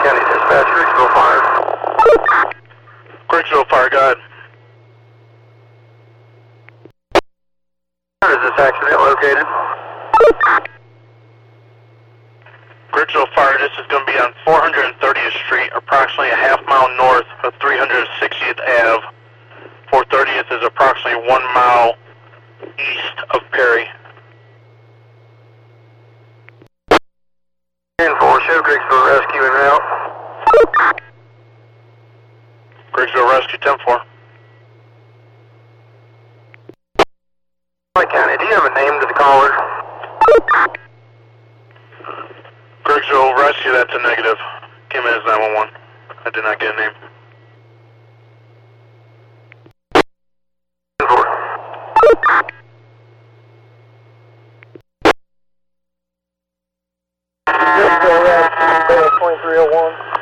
County Dispatch, Griggsville Fire. Griggsville Fire, go ahead. Where is this accident located? Griggsville Fire, this is going to be on 430th Street, approximately a half mile north of 360th Ave. 430th is approximately 1 mile east of Perry. 10-4, show Griggsville Rescue en route. Griggsville Rescue 10-4. White County, do you have a name to the caller? Griggsville Rescue, that's a negative. Came in as 911. I did not get a name. 10-4. Griggsville Rescue, 2301.